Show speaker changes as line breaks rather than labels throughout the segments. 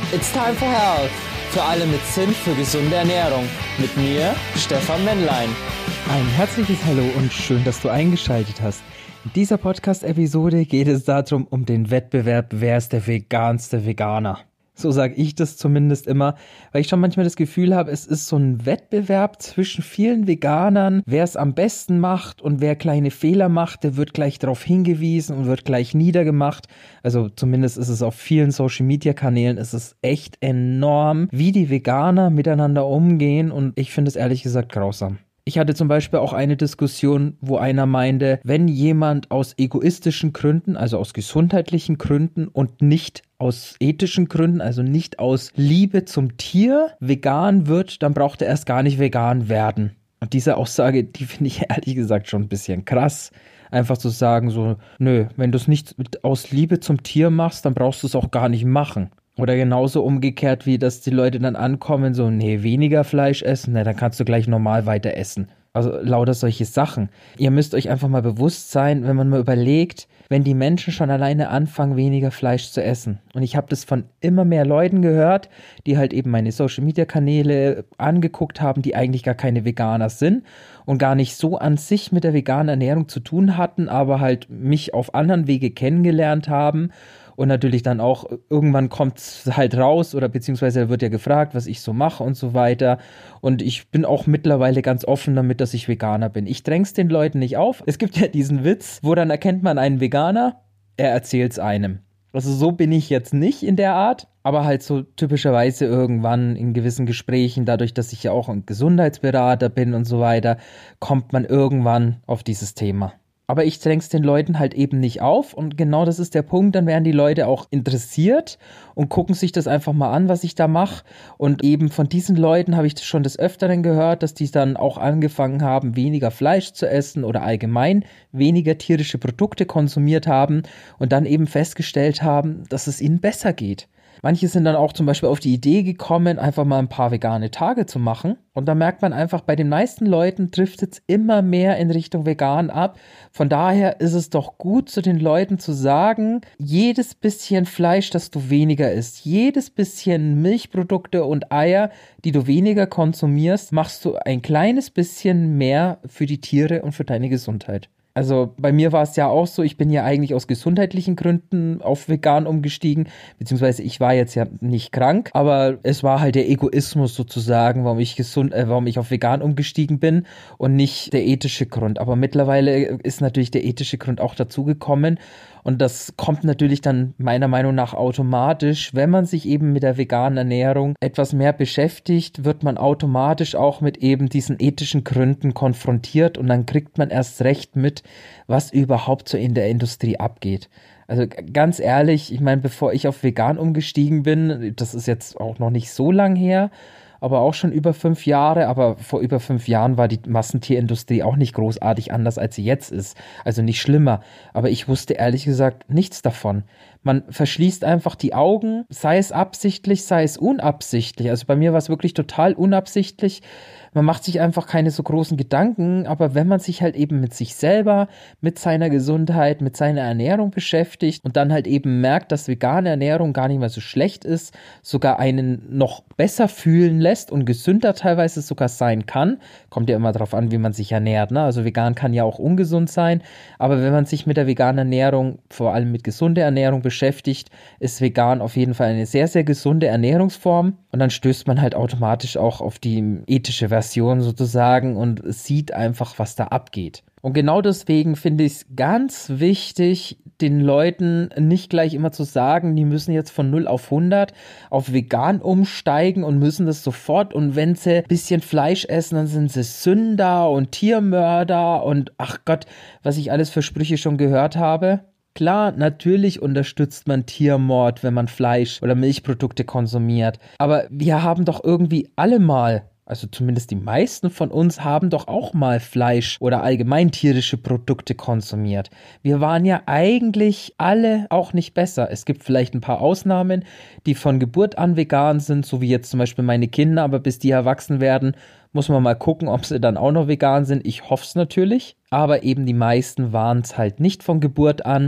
It's time for health. Für alle mit Sinn für gesunde Ernährung. Mit mir, Stefan Männlein.
Ein herzliches Hallo und schön, dass du eingeschaltet hast. In dieser Podcast-Episode geht es darum, um den Wettbewerb, wer ist der veganste Veganer. So sage ich das zumindest immer, weil ich schon manchmal das Gefühl habe, es ist so ein Wettbewerb zwischen vielen Veganern, wer es am besten macht und wer kleine Fehler macht, der wird gleich darauf hingewiesen und wird gleich niedergemacht. Also zumindest ist es auf vielen Social-Media-Kanälen, ist es echt enorm, wie die Veganer miteinander umgehen und ich finde es ehrlich gesagt grausam. Ich hatte zum Beispiel auch eine Diskussion, wo einer meinte, wenn jemand aus egoistischen Gründen, also aus gesundheitlichen Gründen und nicht aus ethischen Gründen, also nicht aus Liebe zum Tier, vegan wird, dann braucht er erst gar nicht vegan werden. Und diese Aussage, die finde ich ehrlich gesagt schon ein bisschen krass. Einfach zu sagen so, nö, wenn du es nicht aus Liebe zum Tier machst, dann brauchst du es auch gar nicht machen. Oder genauso umgekehrt, wie dass die Leute dann ankommen, so, nee, weniger Fleisch essen, dann kannst du gleich normal weiter essen. Also lauter solche Sachen. Ihr müsst euch einfach mal bewusst sein, wenn man mal überlegt, wenn die Menschen schon alleine anfangen, weniger Fleisch zu essen. Und ich habe das von immer mehr Leuten gehört, die halt eben meine Social-Media-Kanäle angeguckt haben, die eigentlich gar keine Veganer sind und gar nicht so an sich mit der veganen Ernährung zu tun hatten, aber halt mich auf anderen Wege kennengelernt haben. Und natürlich dann auch, irgendwann kommt es halt raus oder beziehungsweise wird ja gefragt, was ich so mache und so weiter. Und ich bin auch mittlerweile ganz offen damit, dass ich Veganer bin. Ich dräng's den Leuten nicht auf. Es gibt ja diesen Witz, wo dann erkennt man einen Veganer, er erzählt's einem. Also so bin ich jetzt nicht in der Art, aber halt so typischerweise irgendwann in gewissen Gesprächen, dadurch, dass ich ja auch ein Gesundheitsberater bin und so weiter, kommt man irgendwann auf dieses Thema. Aber ich dräng's den Leuten halt eben nicht auf und genau das ist der Punkt, dann werden die Leute auch interessiert und gucken sich das einfach mal an, was ich da mache. Und eben von diesen Leuten habe ich das schon des Öfteren gehört, dass die dann auch angefangen haben, weniger Fleisch zu essen oder allgemein weniger tierische Produkte konsumiert haben und dann eben festgestellt haben, dass es ihnen besser geht. Manche sind dann auch zum Beispiel auf die Idee gekommen, einfach mal ein paar vegane Tage zu machen. Und da merkt man einfach, bei den meisten Leuten driftet es immer mehr in Richtung vegan ab. Von daher ist es doch gut, zu den Leuten zu sagen, jedes bisschen Fleisch, das du weniger isst, jedes bisschen Milchprodukte und Eier, die du weniger konsumierst, machst du ein kleines bisschen mehr für die Tiere und für deine Gesundheit. Also bei mir war es ja auch so, ich bin ja eigentlich aus gesundheitlichen Gründen auf vegan umgestiegen, beziehungsweise ich war jetzt ja nicht krank, aber es war halt der Egoismus sozusagen, warum ich auf vegan umgestiegen bin und nicht der ethische Grund. Aber mittlerweile ist natürlich der ethische Grund auch dazugekommen und das kommt natürlich dann meiner Meinung nach automatisch, wenn man sich eben mit der veganen Ernährung etwas mehr beschäftigt, wird man automatisch auch mit eben diesen ethischen Gründen konfrontiert und dann kriegt man erst recht mit, was überhaupt so in der Industrie abgeht. Also ganz ehrlich, ich meine, bevor ich auf vegan umgestiegen bin, das ist jetzt auch noch nicht so lang her, aber auch schon über 5 Jahre, aber vor über 5 Jahren war die Massentierindustrie auch nicht großartig anders, als sie jetzt ist. Also nicht schlimmer, aber ich wusste ehrlich gesagt nichts davon. Man verschließt einfach die Augen, sei es absichtlich, sei es unabsichtlich. Also bei mir war es wirklich total unabsichtlich. Man macht sich einfach keine so großen Gedanken, aber wenn man sich halt eben mit sich selber, mit seiner Gesundheit, mit seiner Ernährung beschäftigt und dann halt eben merkt, dass vegane Ernährung gar nicht mehr so schlecht ist, sogar einen noch besser fühlen lässt und gesünder teilweise sogar sein kann, kommt ja immer darauf an, wie man sich ernährt, ne? Also vegan kann ja auch ungesund sein, aber wenn man sich mit der veganen Ernährung, vor allem mit gesunder Ernährung beschäftigt, ist vegan auf jeden Fall eine sehr, sehr gesunde Ernährungsform und dann stößt man halt automatisch auch auf die ethische Version sozusagen und sieht einfach, was da abgeht. Und genau deswegen finde ich es ganz wichtig, den Leuten nicht gleich immer zu sagen, die müssen jetzt von 0 auf 100 auf vegan umsteigen und müssen das sofort und wenn sie ein bisschen Fleisch essen, dann sind sie Sünder und Tiermörder und ach Gott, was ich alles für Sprüche schon gehört habe. Klar, natürlich unterstützt man Tiermord, wenn man Fleisch oder Milchprodukte konsumiert, aber wir haben doch irgendwie alle mal, also zumindest die meisten von uns haben doch auch mal Fleisch oder allgemein tierische Produkte konsumiert. Wir waren ja eigentlich alle auch nicht besser. Es gibt vielleicht ein paar Ausnahmen, die von Geburt an vegan sind, so wie jetzt zum Beispiel meine Kinder, aber bis die erwachsen werden, muss man mal gucken, ob sie dann auch noch vegan sind. Ich hoffe es natürlich, aber eben die meisten waren es halt nicht von Geburt an.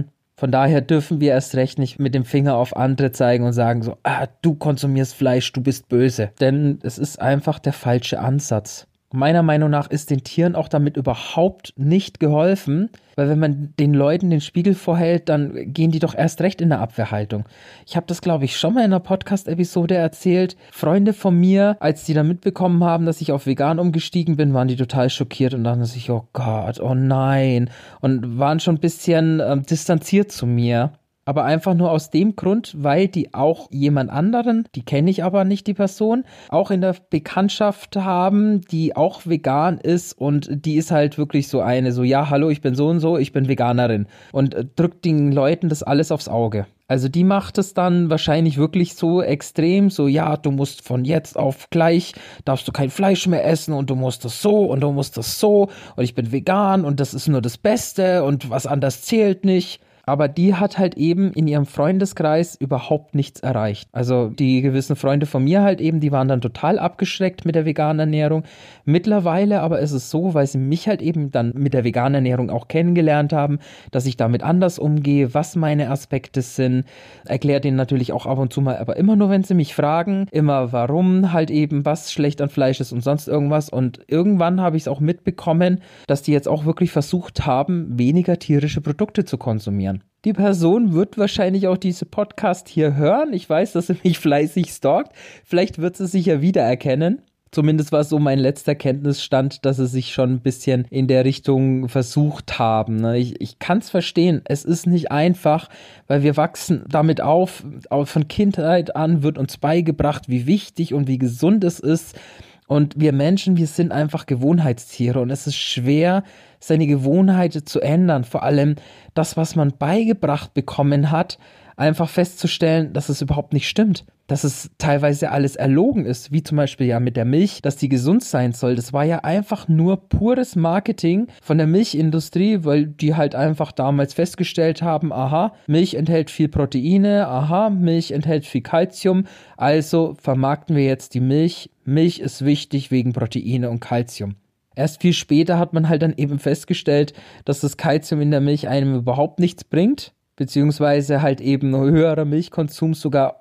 Von daher dürfen wir erst recht nicht mit dem Finger auf andere zeigen und sagen so, du konsumierst Fleisch, du bist böse. Denn es ist einfach der falsche Ansatz. Meiner Meinung nach ist den Tieren auch damit überhaupt nicht geholfen, weil wenn man den Leuten den Spiegel vorhält, dann gehen die doch erst recht in eine Abwehrhaltung. Ich habe das, glaube ich, schon mal in einer Podcast-Episode erzählt. Freunde von mir, als die dann mitbekommen haben, dass ich auf vegan umgestiegen bin, waren die total schockiert und dachten sich, oh Gott, oh nein, und waren schon ein bisschen distanziert zu mir. Aber einfach nur aus dem Grund, weil die auch jemand anderen, die kenne ich aber nicht, die Person, auch in der Bekanntschaft haben, die auch vegan ist und die ist halt wirklich so eine, so ja, hallo, ich bin so und so, ich bin Veganerin und drückt den Leuten das alles aufs Auge. Also die macht es dann wahrscheinlich wirklich so extrem, so ja, du musst von jetzt auf gleich, darfst du kein Fleisch mehr essen und du musst das so und du musst das so und ich bin vegan und das ist nur das Beste und was anderes zählt nicht. Aber die hat halt eben in ihrem Freundeskreis überhaupt nichts erreicht. Also die gewissen Freunde von mir halt eben, die waren dann total abgeschreckt mit der veganen Ernährung. Mittlerweile aber ist es so, weil sie mich halt eben dann mit der veganen Ernährung auch kennengelernt haben, dass ich damit anders umgehe, was meine Aspekte sind. Erkläre denen natürlich auch ab und zu mal, aber immer nur, wenn sie mich fragen, immer warum halt eben, was schlecht an Fleisch ist und sonst irgendwas. Und irgendwann habe ich es auch mitbekommen, dass die jetzt auch wirklich versucht haben, weniger tierische Produkte zu konsumieren. Die Person wird wahrscheinlich auch diese Podcast hier hören. Ich weiß, dass sie mich fleißig stalkt. Vielleicht wird sie sich ja wiedererkennen. Zumindest war es so mein letzter Kenntnisstand, dass sie sich schon ein bisschen in der Richtung versucht haben. Ich kann es verstehen. Es ist nicht einfach, weil wir wachsen damit auf. Von Kindheit an wird uns beigebracht, wie wichtig und wie gesund es ist. Und wir Menschen, wir sind einfach Gewohnheitstiere und es ist schwer, seine Gewohnheiten zu ändern. Vor allem das, was man beigebracht bekommen hat, einfach festzustellen, dass es überhaupt nicht stimmt. Dass es teilweise alles erlogen ist, wie zum Beispiel ja mit der Milch, dass die gesund sein soll. Das war ja einfach nur pures Marketing von der Milchindustrie, weil die halt einfach damals festgestellt haben, aha, Milch enthält viel Proteine, aha, Milch enthält viel Kalzium, also vermarkten wir jetzt die Milch. Milch ist wichtig wegen Proteine und Kalzium. Erst viel später hat man halt dann eben festgestellt, dass das Kalzium in der Milch einem überhaupt nichts bringt, beziehungsweise halt eben höherer Milchkonsum sogar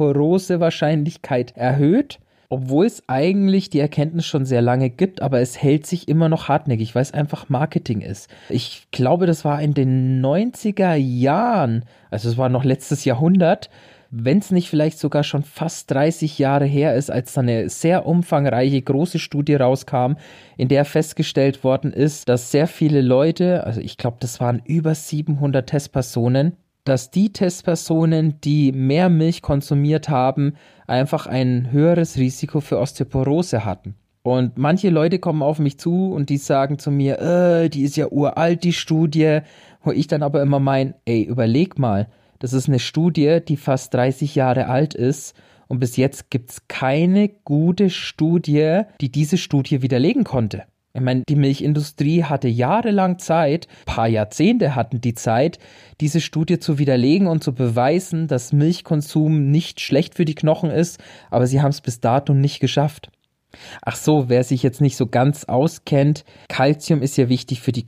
Osteoporose-Wahrscheinlichkeit erhöht, obwohl es eigentlich die Erkenntnis schon sehr lange gibt, aber es hält sich immer noch hartnäckig, weil es einfach Marketing ist. Ich glaube, das war in den 90er Jahren, also es war noch letztes Jahrhundert, wenn es nicht vielleicht sogar schon fast 30 Jahre her ist, als dann eine sehr umfangreiche, große Studie rauskam, in der festgestellt worden ist, dass sehr viele Leute, also ich glaube, das waren über 700 Testpersonen, dass die Testpersonen, die mehr Milch konsumiert haben, einfach ein höheres Risiko für Osteoporose hatten. Und manche Leute kommen auf mich zu und die sagen zu mir, die ist ja uralt, die Studie, wo ich dann aber immer meine, überleg mal, das ist eine Studie, die fast 30 Jahre alt ist und bis jetzt gibt es keine gute Studie, die diese Studie widerlegen konnte. Ich meine, die Milchindustrie hatte jahrelang Zeit, ein paar Jahrzehnte hatten die Zeit, diese Studie zu widerlegen und zu beweisen, dass Milchkonsum nicht schlecht für die Knochen ist, aber sie haben es bis dato nicht geschafft. Ach so, wer sich jetzt nicht so ganz auskennt, Kalzium ist ja wichtig für die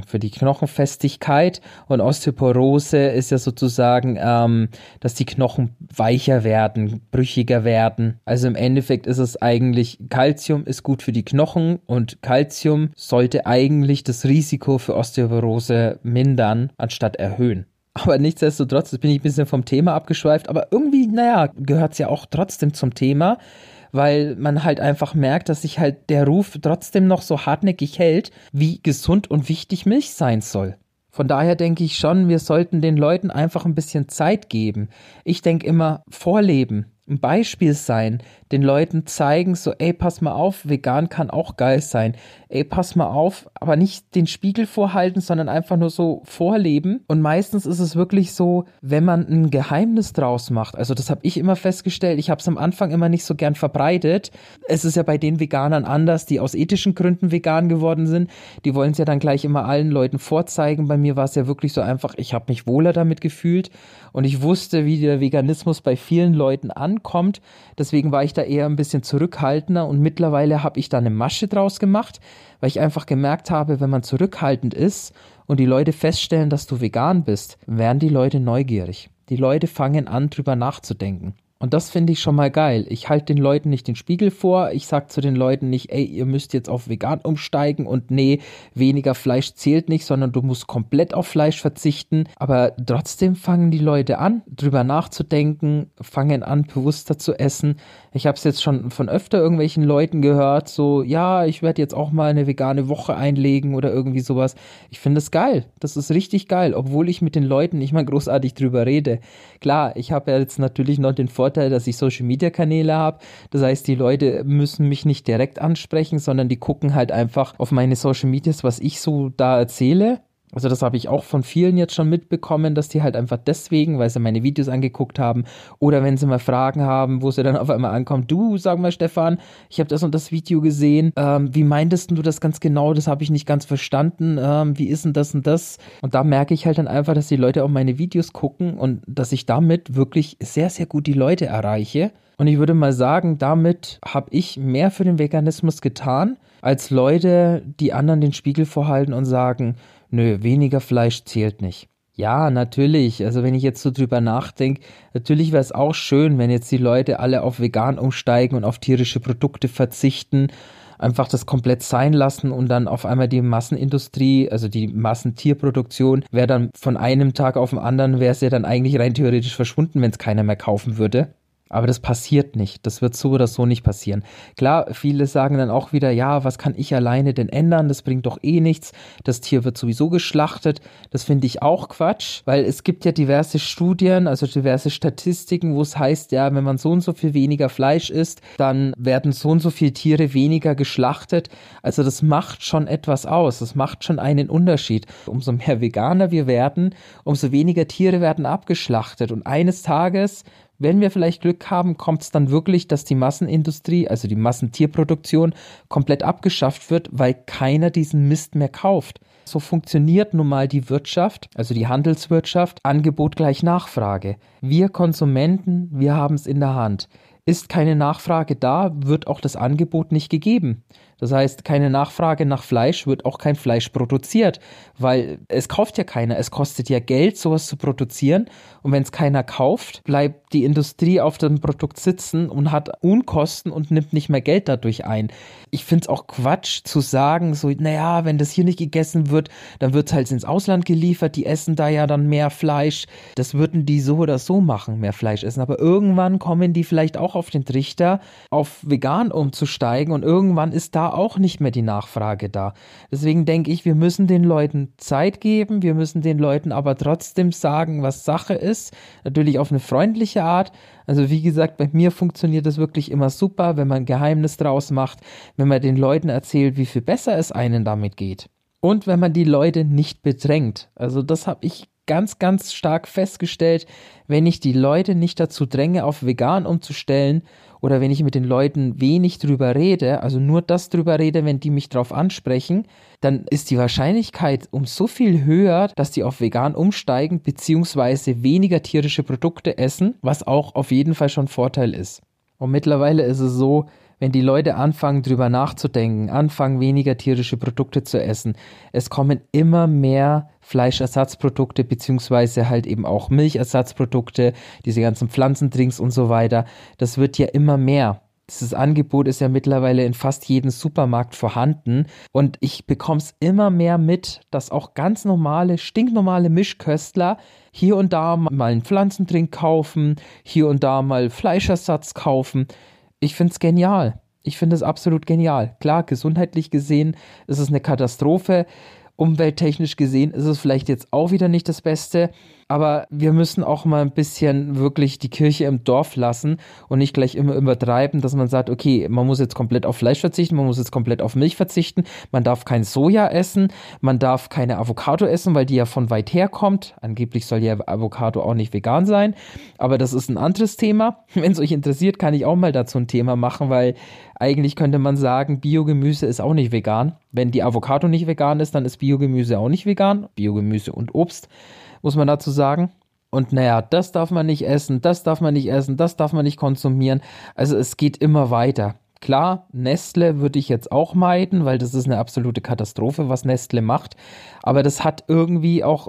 Knochenfestigkeit und Osteoporose ist ja sozusagen, dass die Knochen weicher werden, brüchiger werden. Also im Endeffekt ist es eigentlich, Kalzium ist gut für die Knochen und Kalzium sollte eigentlich das Risiko für Osteoporose mindern, anstatt erhöhen. Aber nichtsdestotrotz, jetzt bin ich ein bisschen vom Thema abgeschweift, aber irgendwie, gehört es ja auch trotzdem zum Thema, weil man halt einfach merkt, dass sich halt der Ruf trotzdem noch so hartnäckig hält, wie gesund und wichtig Milch sein soll. Von daher denke ich schon, wir sollten den Leuten einfach ein bisschen Zeit geben. Ich denke immer, vorleben, ein Beispiel sein, den Leuten zeigen, so, pass mal auf, vegan kann auch geil sein. Pass mal auf, aber nicht den Spiegel vorhalten, sondern einfach nur so vorleben. Und meistens ist es wirklich so, wenn man ein Geheimnis draus macht, also das habe ich immer festgestellt, ich habe es am Anfang immer nicht so gern verbreitet. Es ist ja bei den Veganern anders, die aus ethischen Gründen vegan geworden sind. Die wollen es ja dann gleich immer allen Leuten vorzeigen. Bei mir war es ja wirklich so einfach, ich habe mich wohler damit gefühlt und ich wusste, wie der Veganismus bei vielen Leuten ankommt. Deswegen war ich da eher ein bisschen zurückhaltender und mittlerweile habe ich da eine Masche draus gemacht, weil ich einfach gemerkt habe, wenn man zurückhaltend ist und die Leute feststellen, dass du vegan bist, werden die Leute neugierig. Die Leute fangen an, drüber nachzudenken. Und das finde ich schon mal geil. Ich halte den Leuten nicht den Spiegel vor. Ich sage zu den Leuten nicht, ey, ihr müsst jetzt auf vegan umsteigen und nee, weniger Fleisch zählt nicht, sondern du musst komplett auf Fleisch verzichten. Aber trotzdem fangen die Leute an, drüber nachzudenken, fangen an, bewusster zu essen. Ich habe es jetzt schon von öfter irgendwelchen Leuten gehört, so, ja, ich werde jetzt auch mal eine vegane Woche einlegen oder irgendwie sowas. Ich finde es geil. Das ist richtig geil, obwohl ich mit den Leuten nicht mal großartig drüber rede. Klar, ich habe ja jetzt natürlich noch den Vorteil, dass ich Social-Media-Kanäle habe. Das heißt, die Leute müssen mich nicht direkt ansprechen, sondern die gucken halt einfach auf meine Social-Medias, was ich so da erzähle. Also das habe ich auch von vielen jetzt schon mitbekommen, dass die halt einfach deswegen, weil sie meine Videos angeguckt haben oder wenn sie mal Fragen haben, wo sie dann auf einmal ankommen, du, sag mal Stefan, ich habe das und das Video gesehen, wie meintest du das ganz genau, das habe ich nicht ganz verstanden, wie ist denn das und das? Und da merke ich halt dann einfach, dass die Leute auch meine Videos gucken und dass ich damit wirklich sehr, sehr gut die Leute erreiche. Und ich würde mal sagen, damit habe ich mehr für den Veganismus getan, als Leute, die anderen den Spiegel vorhalten und sagen, nö, weniger Fleisch zählt nicht. Ja, natürlich. Also wenn ich jetzt so drüber nachdenke, natürlich wäre es auch schön, wenn jetzt die Leute alle auf vegan umsteigen und auf tierische Produkte verzichten, einfach das komplett sein lassen und dann auf einmal die Massenindustrie, also die Massentierproduktion, wäre dann von einem Tag auf den anderen, wäre es ja dann eigentlich rein theoretisch verschwunden, wenn es keiner mehr kaufen würde. Aber das passiert nicht. Das wird so oder so nicht passieren. Klar, viele sagen dann auch wieder, ja, was kann ich alleine denn ändern? Das bringt doch eh nichts. Das Tier wird sowieso geschlachtet. Das finde ich auch Quatsch, weil es gibt ja diverse Studien, also diverse Statistiken, wo es heißt, ja, wenn man so und so viel weniger Fleisch isst, dann werden so und so viele Tiere weniger geschlachtet. Also das macht schon etwas aus. Das macht schon einen Unterschied. Umso mehr Veganer wir werden, umso weniger Tiere werden abgeschlachtet. Und eines Tages, wenn wir vielleicht Glück haben, kommt es dann wirklich, dass die Massenindustrie, also die Massentierproduktion, komplett abgeschafft wird, weil keiner diesen Mist mehr kauft. So funktioniert nun mal die Wirtschaft, also die Handelswirtschaft, Angebot gleich Nachfrage. Wir Konsumenten, wir haben es in der Hand. Ist keine Nachfrage da, wird auch das Angebot nicht gegeben. Das heißt, keine Nachfrage nach Fleisch, wird auch kein Fleisch produziert, weil es kauft ja keiner. Es kostet ja Geld, sowas zu produzieren. Und wenn es keiner kauft, bleibt die Industrie auf dem Produkt sitzen und hat Unkosten und nimmt nicht mehr Geld dadurch ein. Ich finde es auch Quatsch zu sagen, so, naja, wenn das hier nicht gegessen wird, dann wird es halt ins Ausland geliefert. Die essen da ja dann mehr Fleisch. Das würden die so oder so machen, mehr Fleisch essen. Aber irgendwann kommen die vielleicht auch auf den Trichter, auf vegan umzusteigen und irgendwann ist da auch nicht mehr die Nachfrage da. Deswegen denke ich, wir müssen den Leuten Zeit geben, wir müssen den Leuten aber trotzdem sagen, was Sache ist. Natürlich auf eine freundliche Art. Also wie gesagt, bei mir funktioniert das wirklich immer super, wenn man ein Geheimnis draus macht, wenn man den Leuten erzählt, wie viel besser es einem damit geht. Und wenn man die Leute nicht bedrängt. Also das habe ich ganz, ganz stark festgestellt, wenn ich die Leute nicht dazu dränge, auf vegan umzustellen oder wenn ich mit den Leuten wenig drüber rede, also nur das drüber rede, wenn die mich drauf ansprechen, dann ist die Wahrscheinlichkeit um so viel höher, dass die auf vegan umsteigen beziehungsweise weniger tierische Produkte essen, was auch auf jeden Fall schon Vorteil ist. Und mittlerweile ist es so, wenn die Leute anfangen, drüber nachzudenken, anfangen, weniger tierische Produkte zu essen, es kommen immer mehr Fleischersatzprodukte beziehungsweise halt eben auch Milchersatzprodukte, diese ganzen Pflanzendrinks und so weiter. Das wird ja immer mehr. Dieses Angebot ist ja mittlerweile in fast jedem Supermarkt vorhanden und ich bekomme es immer mehr mit, dass auch ganz normale, stinknormale Mischköstler hier und da mal einen Pflanzendrink kaufen, hier und da mal Fleischersatz kaufen. Ich finde es genial. Ich finde es absolut genial. Klar, gesundheitlich gesehen ist es eine Katastrophe. Umwelttechnisch gesehen ist es vielleicht jetzt auch wieder nicht das Beste, aber wir müssen auch mal ein bisschen wirklich die Kirche im Dorf lassen und nicht gleich immer übertreiben, dass man sagt, okay, man muss jetzt komplett auf Fleisch verzichten, man muss jetzt komplett auf Milch verzichten, man darf kein Soja essen, man darf keine Avocado essen, weil die ja von weit her kommt. Angeblich soll ja Avocado auch nicht vegan sein, aber das ist ein anderes Thema. Wenn es euch interessiert, kann ich auch mal dazu ein Thema machen, weil eigentlich könnte man sagen, Biogemüse ist auch nicht vegan. Wenn die Avocado nicht vegan ist, dann ist Biogemüse auch nicht vegan. Biogemüse und Obst, muss man dazu sagen. Und naja, das darf man nicht essen, das darf man nicht essen, das darf man nicht konsumieren. Also es geht immer weiter. Klar, Nestle würde ich jetzt auch meiden, weil das ist eine absolute Katastrophe, was Nestle macht. Aber das hat irgendwie auch,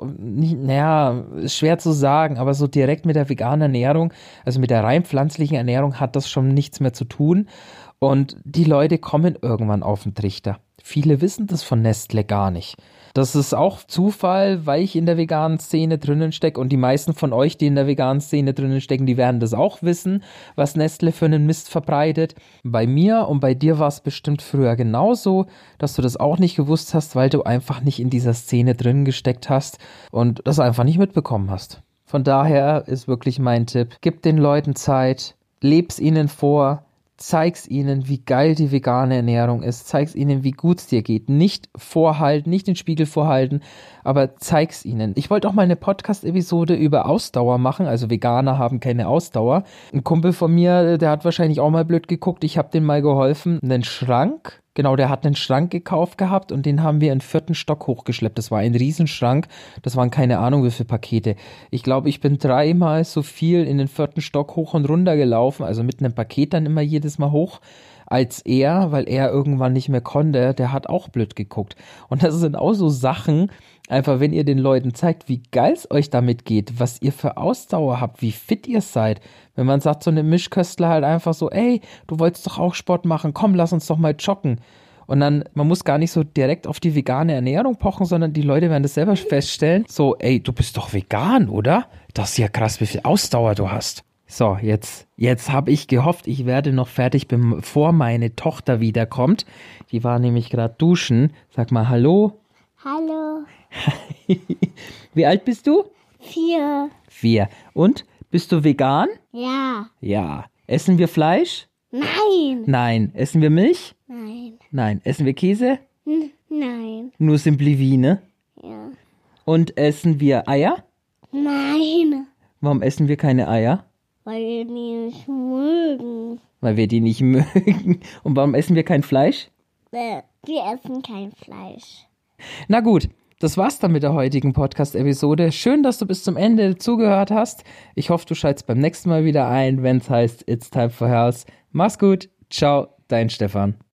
ist schwer zu sagen, aber so direkt mit der veganen Ernährung, also mit der rein pflanzlichen Ernährung hat das schon nichts mehr zu tun. Und die Leute kommen irgendwann auf den Trichter. Viele wissen das von Nestle gar nicht. Das ist auch Zufall, weil ich in der veganen Szene drinnen stecke und die meisten von euch, die in der veganen Szene drinnen stecken, die werden das auch wissen, was Nestle für einen Mist verbreitet. Bei mir und bei dir war es bestimmt früher genauso, dass du das auch nicht gewusst hast, weil du einfach nicht in dieser Szene drin gesteckt hast und das einfach nicht mitbekommen hast. Von daher ist wirklich mein Tipp, gib den Leuten Zeit, leb's ihnen vor, zeig's ihnen, wie geil die vegane Ernährung ist. Zeig's ihnen, wie gut's dir geht. Nicht vorhalten, nicht den Spiegel vorhalten, aber zeig's ihnen. Ich wollte auch mal eine Podcast-Episode über Ausdauer machen. Also Veganer haben keine Ausdauer. Ein Kumpel von mir, der hat wahrscheinlich auch mal blöd geguckt. Ich habe dem mal geholfen. Einen Schrank. Genau, der hat einen Schrank gekauft gehabt und den haben wir in den 4. Stock hochgeschleppt. Das war ein Riesenschrank. Das waren keine Ahnung wie viele Pakete. Ich glaube, ich bin 3-mal so viel in den 4. Stock hoch und runter gelaufen, also mit einem Paket dann immer jedes Mal hoch, als er, weil er irgendwann nicht mehr konnte. Der hat auch blöd geguckt. Und das sind auch so Sachen, einfach wenn ihr den Leuten zeigt, wie geil es euch damit geht, was ihr für Ausdauer habt, wie fit ihr seid. Wenn man sagt, so eine Mischköstler halt einfach so, ey, du wolltest doch auch Sport machen, komm, lass uns doch mal joggen. Und dann, man muss gar nicht so direkt auf die vegane Ernährung pochen, sondern die Leute werden das selber feststellen. So, ey, du bist doch vegan, oder? Das ist ja krass, wie viel Ausdauer du hast. So, jetzt habe ich gehofft, ich werde noch fertig, bevor meine Tochter wiederkommt. Die war nämlich gerade duschen. Sag mal Hallo.
Hallo.
Wie alt bist du?
4.
4. Und, bist du vegan?
Ja.
Ja. Essen wir Fleisch?
Nein.
Nein. Essen wir Milch?
Nein.
Nein. Essen wir Käse?
Nein.
Nur Simply wie, ne?
Ja.
Und essen wir Eier?
Nein.
Warum essen wir keine Eier?
Weil wir die nicht mögen.
Weil wir die nicht mögen. Und warum essen wir kein Fleisch?
Wir essen kein Fleisch.
Na gut, das war's dann mit der heutigen Podcast-Episode. Schön, dass du bis zum Ende zugehört hast. Ich hoffe, du schaltest beim nächsten Mal wieder ein, wenn es heißt It's Time for Health. Mach's gut. Ciao, dein Stefan.